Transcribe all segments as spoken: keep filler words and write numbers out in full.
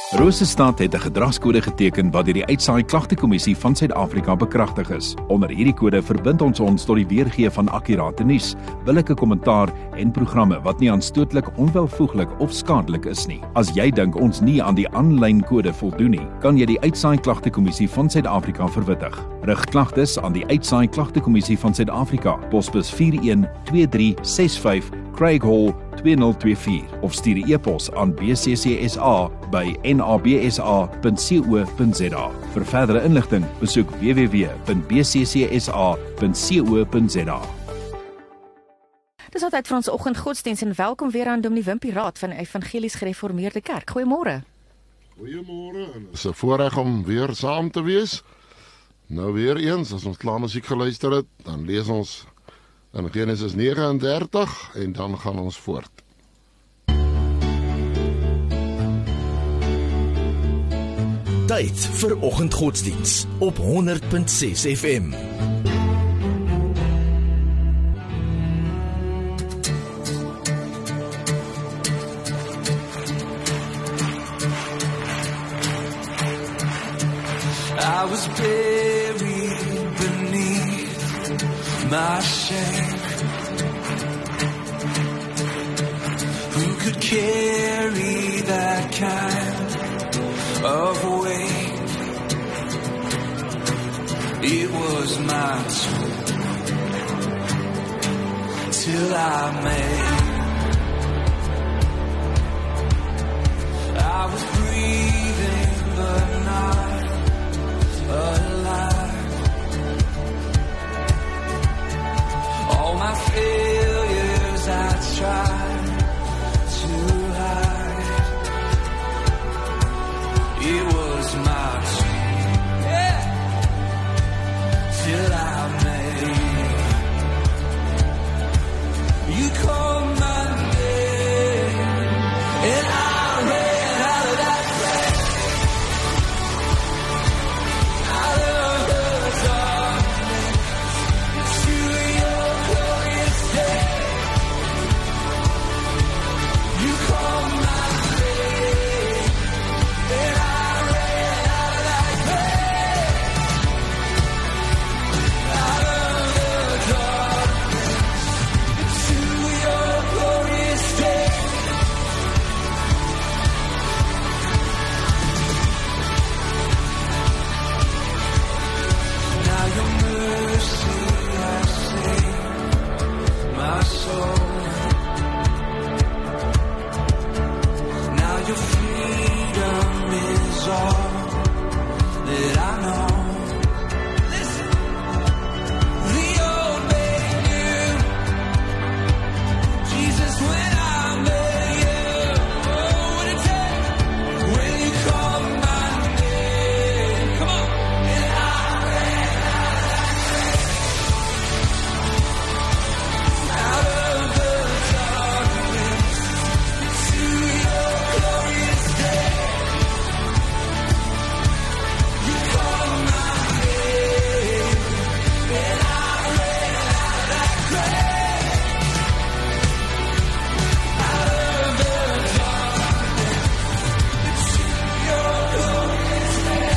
Rosestad het 'n gedragskode geteken wat deur die Uitsaai Klagtekommissie van Suid-Afrika bekragtig is. Onder hierdie kode verbind ons ons tot die weergee van akkurate nuus, billike kommentaar en programme wat nie aanstootlik, onwelvoeglik of skadelik is nie. As jy dink ons nie aan die aanlyn kode voldoen nie, kan jy die Uitsaai Klagtekommissie van Suid-Afrika verwittig. Rig klagtes aan die Uitsaai Klagtekommissie van Suid-Afrika, posbus vier een twee drie ses vyf, Craig Hall twee nul twee vier of stuur 'n e-pos aan b c c s a by n a b s a punt co punt z a. Vir verdere inligting, besoek w w w punt b c c s a punt co punt z a. Dis altyd vir ons oggendgodsdiens en welkom weer aan Dominee Wimpie Raad van Evangelies Gereformeerde Kerk. Goeiemôre. Goeiemôre, en dit is 'n voorreg om weer saam te wees. Nou weer eens, as ons klaar musiek geluister het, dan lees ons in Genesis nege en dertig en dan gaan ons voort. Tyd vir oggendgodsdiens op honderd punt ses F M. I was buried beneath my shame. Who could carry that kind of weight? It was my turn till I made. I was breathing but not alive. All my failures I tried to hide. It was my turn, yeah, till I made. You called my name and I ran out of that place. Out of the darkness to your glorious day. You called my name and I ran out of that place. Out of the darkness to your glorious day. Now your mercy has saved my soul. Now your freedom is all that I know. Listen, the old made new. Jesus, when I met you, oh, what a day when you called my name. Come on, and I ran out of the darkness to your glorious day. You called my name, and I ran out of that grave. Out of the darkness to your glorious day.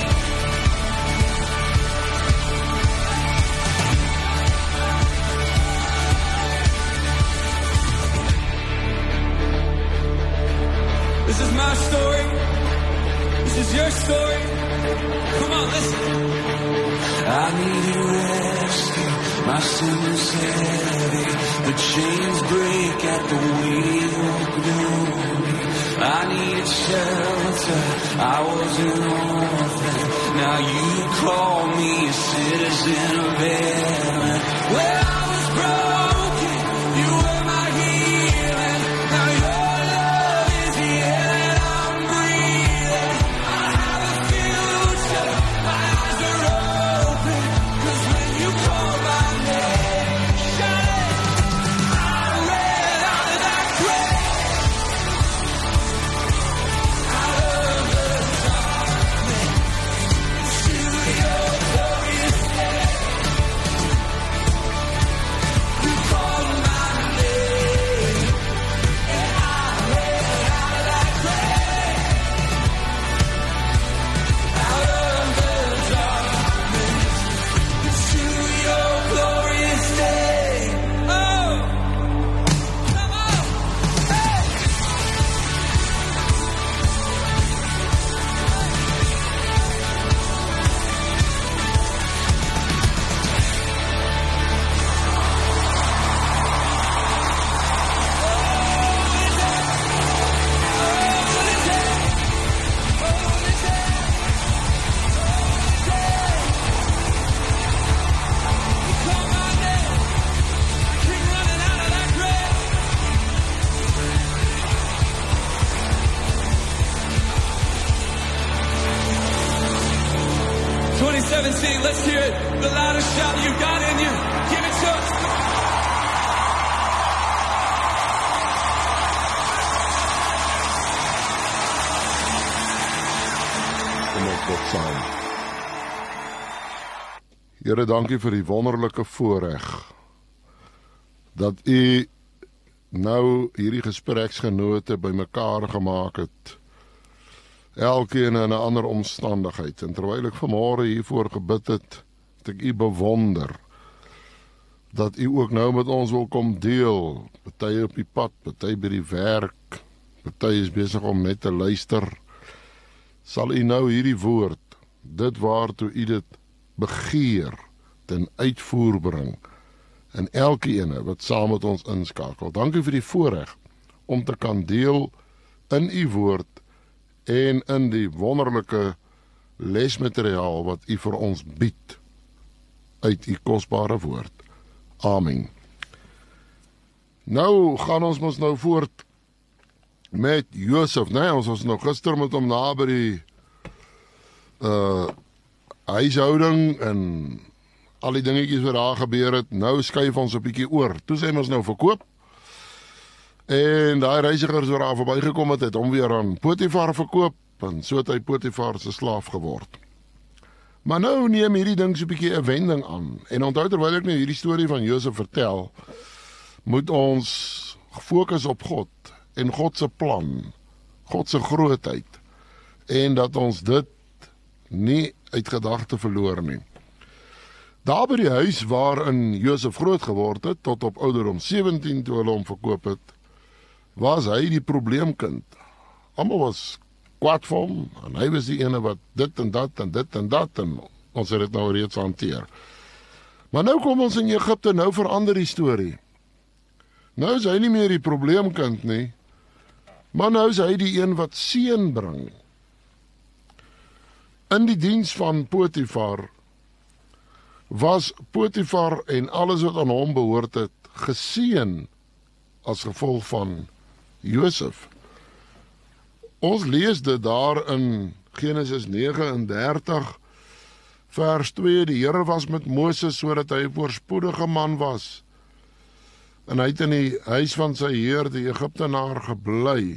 This is my story. This is your story. Come on, listen. I need rescue. My sin is heavy. The chains break at the weight of glory. I needed shelter. I was an orphan. Now you call me a citizen of heaven. Where I was broken, you were my healing. Now your love is the air that I'm breathing. I have a future. My eyes are open. 'Cause when you call my name, shout it. I ran out of that grave. Out of the darkness to your glorious day. You twenty seventeen. Let's hear it. The loudest shout you've got in you. Give it to us. Kom ons bid saam. Here, dankie vir die wonderlike voorreg dat U nou hierdie gespreksgenote bymekaar gemaak het. Elkeen in 'n ander omstandigheid. En terwyl ek vanmôre hiervoor gebid het, het ek U bewonder dat U ook nou met ons wil kom deel. Party op die pad, party by die werk, party is besig om net te luister. Sal U nou hierdie woord, dit waartoe U dit begeer, ten uitvoer bring en elkeen wat saam met ons inskakel. Dankie vir die voorreg om te kan deel in U woord en in die wonderlike lesmateriaal wat U vir ons bied uit U kosbare woord. Amen. Nou gaan ons mos nou voort met Josef, nee, ons was nog gister met hom na by die uh, huishouding en al die dingetjies wat daar gebeur het. Nou skuif ons 'n bietjie oor. Toe sê ons nou verkoop. En daai reisigers wat daar verbygekom het, het hom weer aan Potifar verkoop en so het hy Potifar se slaaf geword. Maar nou neem hierdie ding so 'n bietjie 'n wending aan. En onthou terwyl ek nou hierdie storie van Josef vertel, moet ons fokus op God en God se plan, God se grootheid en dat ons dit nie uit gedagte verloor nie. Daar by die huis waarin Josef groot geword het, tot op ouderdom sewentien toe hulle hom verkoop het, was hy die probleemkind. Almal was kwaad vir hom, en hy was die ene wat dit en dat en dit en dat, en ons het dit nou reeds hanteer. Maar nou kom ons in Egipte, nou verander die storie. Nou is hy nie meer die probleemkind nie, maar nou is hy die een wat seën bring. In die diens van Potifar was Potifar en alles wat aan hom behoort het, geseën as gevolg van Josef. Ons lees dit daar in Genesis nege en dertig, vers twee, die Here was met Moses sodat hy 'n voorspoedige man was. En hy het in die huis van sy heer, die Egiptenaar, gebly.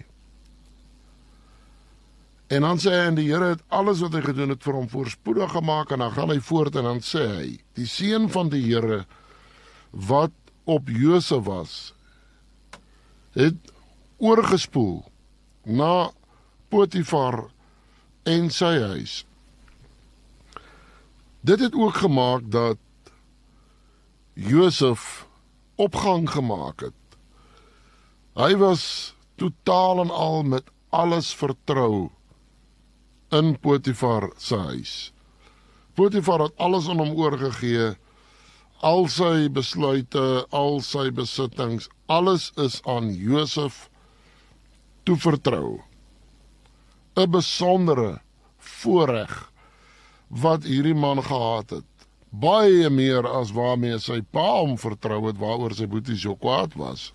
En dan sê hy, en die Here het alles wat hy gedoen het vir hom voorspoedig gemaak, en dan gaan hy voort en dan sê hy, die seën van die Here wat op Josef was, het oorgespoel na Potifar en sy huis. Dit het ook gemaak dat Josef opgang gemaak het. Hy was totaal en al met alles vertrou in Potifar se huis. Potifar het alles aan hom oorgegee, al sy besluite, al sy besittings, alles is aan Josef toevertrou. 'n Besondere voorreg wat hierdie man gehad het. Baie meer as waarmee sy pa hom vertrou het, waaroor sy boetie so kwaad was.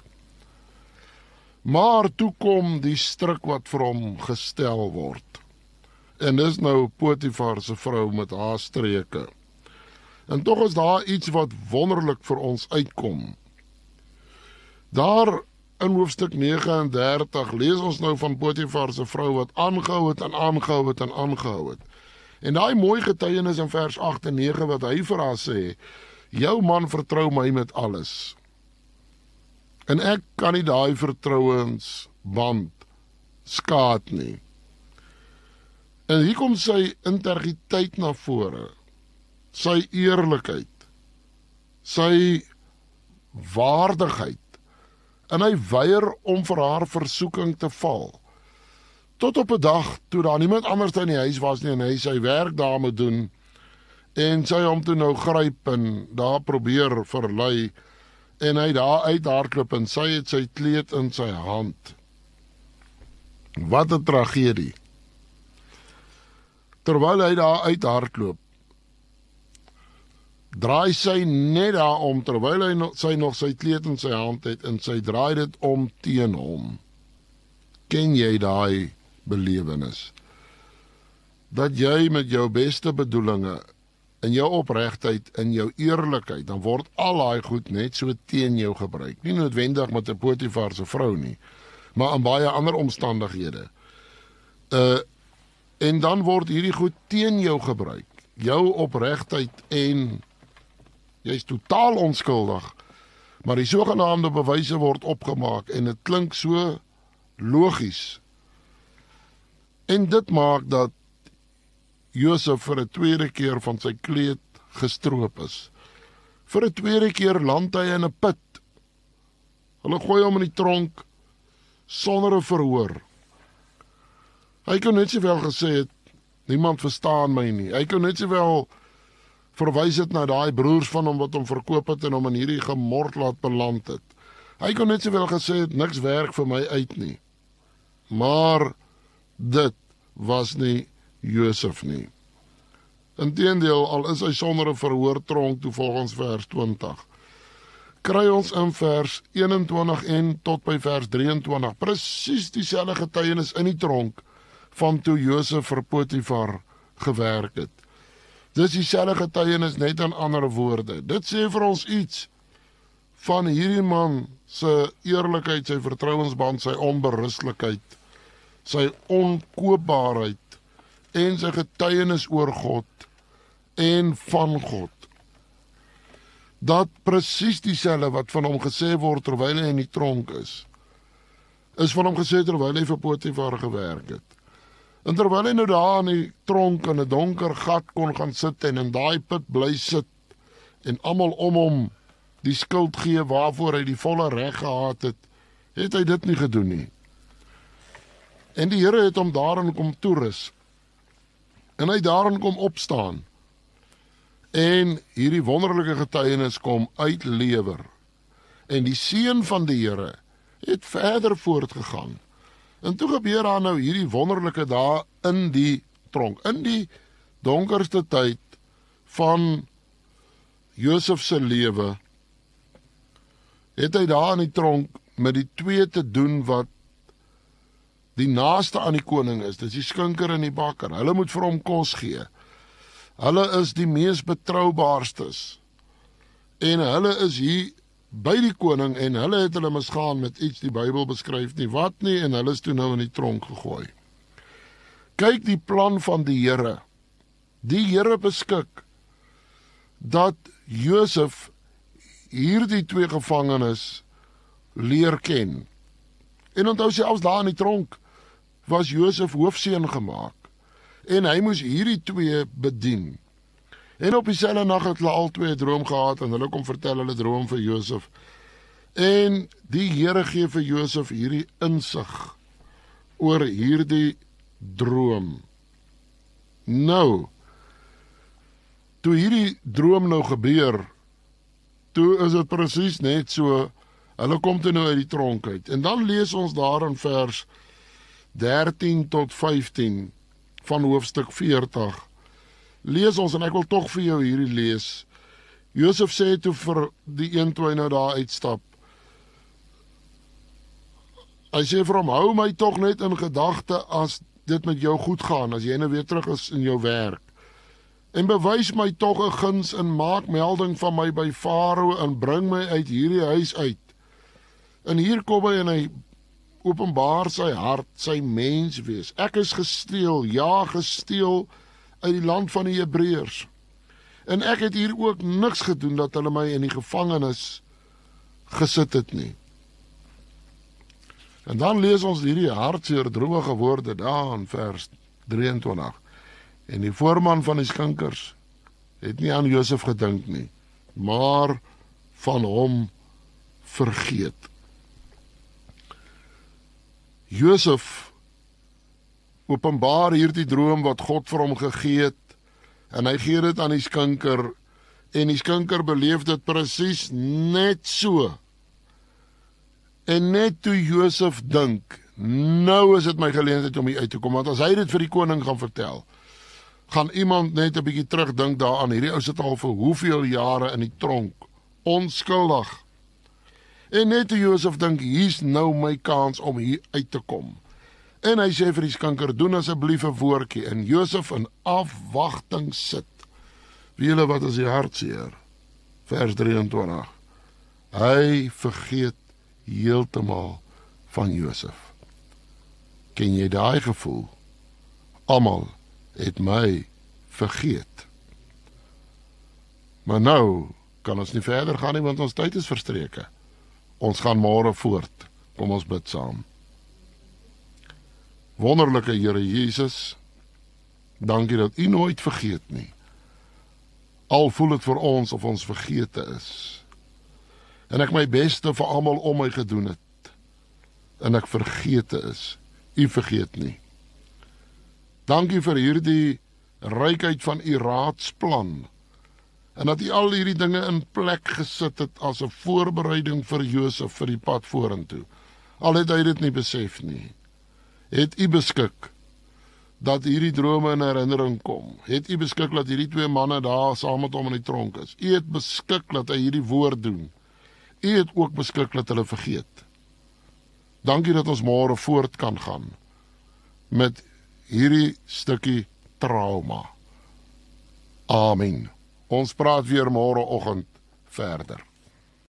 Maar toe kom die stryk wat vir hom gestel word. En dis nou Potifar se vrou met haar streke. En tog is daar iets wat wonderlik vir ons uitkom. Daar in hoofstuk nege en dertig lees ons nou van Potifar se vrou wat aangehou het en aangehou het en aangehou het. En daai mooi getuienis in vers agt en nege wat hy vir haar sê, jou man vertrou my met alles. En ek kan nie daai vertrouensband skaad nie. En hier kom sy integriteit na vore, sy eerlikheid, sy waardigheid, en hy weier om vir haar versoeking te val. Tot op 'n dag, toe daar niemand anders in die huis was nie, en hy sy werk daar moet doen, en sy hom toe nou gryp, en daar probeer verlei, en hy daar uit hardloop, en sy het sy kleed in sy hand. Wat 'n tragedie. Terwyl hy daar uit hardloop, draai sy net daar om, terwyl hy nog, sy nog sy kleed in sy hand het, en sy draai dit om teen hom. Ken jy daai belewenis? Dat jy met jou beste bedoelinge in jou opregtheid, in jou eerlikheid, dan word al daai goed net so teen jou gebruik. Nie noodwendig met 'n Potifar se vrou nie, maar in baie ander omstandighede. Uh, en dan word hierdie goed teen jou gebruik. Jou opregtheid en jy is totaal onskuldig, maar die sogenaamde bewyse word opgemaak en dit klink so logies. En dit maak dat Josef vir 'n tweede keer van sy kleed gestroop is. Vir 'n tweede keer land hy in 'n put. Hulle gooi hom in die tronk sonder 'n verhoor. Hy kon net sowel gesê het, niemand verstaan my nie. Hy kon net sowel verwys het na daai broers van hom wat hom verkoop het en hom in hierdie gemord laat beland het. Hy kon net sowel gesê het, niks werk vir my uit nie. Maar dit was nie Josef nie. Inteendeel, al is hy sonder 'n verhoor tronk toe volgens vers twintig. Kry ons in vers eenentwintig en tot by vers drieëntwintig presies dieselfde getuienis in die tronk van toe Josef vir Potifar gewerk het. Dis dieselfde getuienis net in ander woorde. Dit sê vir ons iets van hierdie man se eerlikheid, sy vertrouensband, sy onberuslikheid, sy onkoopbaarheid en sy getuienis oor God en van God. Dat presies dieselfde wat van hom gesê word terwyl hy in die tronk is, is van hom gesê terwyl hy vir Potifar gewerk het. En terwyl hy nou daar in die tronk in 'n donker gat kon gaan sit en in daai put bly sit en almal om hom die skuld gee waarvoor hy die volle reg gehad het, het hy dit nie gedoen nie. En die Here het hom daarin kom toerus. En hy daarin kom opstaan. En hierdie wonderlike getuienis kom uitlewer. En die seën van die Here het verder voortgegaan. En toe gebeur daar nou hierdie wonderlike dae in die tronk, in die donkerste tyd van Josef se lewe, het hy daar in die tronk met die twee te doen wat die naaste aan die koning is, dis die skinker en die bakker. Hulle moet vir hom kos gee. Hulle is die mees betroubaarstes. En hulle is hier by die koning en hulle het hulle misgaan met iets die Bybel beskryf nie wat nie en hulle is toe nou in die tronk gegooi. Kyk die plan van die Here. Die Here beskik dat Josef hierdie twee gevangenes leer ken. En onthou selfs daar in die tronk was Josef hoofseun gemaak. En hy moes hierdie twee bedien. En op dieselfde nag het hulle al twee 'n droom gehad en hulle kom vertel hulle droom vir Josef. En die Here gee vir Josef hierdie insig oor hierdie droom. Nou, toe hierdie droom nou gebeur, toe is dit presies net so, hulle kom toe nou uit die tronk uit. En dan lees ons daar in vers dertien tot vyftien van hoofstuk veertig. Lees ons, en ek wil tog vir jou hierdie lees. Josef sê toe vir die een toe hy nou daar uitstap. Hy sê vir hom, hou my tog net in gedagte as dit met jou goed gaan, as jy nou weer terug is in jou werk. En bewys my tog 'n guns en maak melding van my by Farao en bring my uit hierdie huis uit. En hier kom hy en hy openbaar sy hart, sy menswees. Ek is gesteel, ja gesteel uit die land van die Hebreërs. En ek het hier ook niks gedoen dat hulle my in die gevangenis gesit het nie. En dan lees ons hierdie hartseer droewige woorde daar in vers drieëntwintig. En die voorman van die skinkers het nie aan Josef gedink nie, maar van hom vergeet. Josef openbaar hierdie droom wat God vir hom gegee het, en hy gee dit aan die skinker, en die skinker beleef dit presies net so. En net toe Josef dink, nou is dit my geleentheid om hier uit te kom, want as hy dit vir die koning gaan vertel, gaan iemand net 'n bietjie terugdink daaraan, hierdie ou sit al vir hoeveel jare in die tronk, onskuldig. En net toe Josef dink, hier's nou my kans om hier uit te kom. En hy sê vir die skinker, doen asseblief 'n woordjie, en Josef in afwagting sit. Wie julle wat is die hartseer? Vers drieëntwintig. Hy vergeet heeltemal van Josef. Ken jy daai gevoel? Almal het my vergeet. Maar nou kan ons nie verder gaan nie, want ons tyd is verstreke. Ons gaan môre voort. Kom ons bid saam. Wonderlike Here Jesus, dankie dat U nooit vergeet nie. Al voel dit vir ons of ons vergete is. En ek my beste vir almal om my gedoen het. En ek vergete is. U vergeet nie. Dankie vir hierdie rykheid van U raadsplan. En dat U al hierdie dinge in plek gesit het as 'n voorbereiding vir Josef vir die pad vorentoe. Al het hy dit nie besef nie. Het U beskik dat hierdie drome in herinnering kom. Het U beskik dat hierdie twee manne daar saam met hom in die tronk is. U het beskik dat hy hierdie woord doen. U het ook beskik dat hulle vergeet. Dankie dat ons môre voort kan gaan met hierdie stukkie trauma. Amen. Ons praat weer môre oggend verder.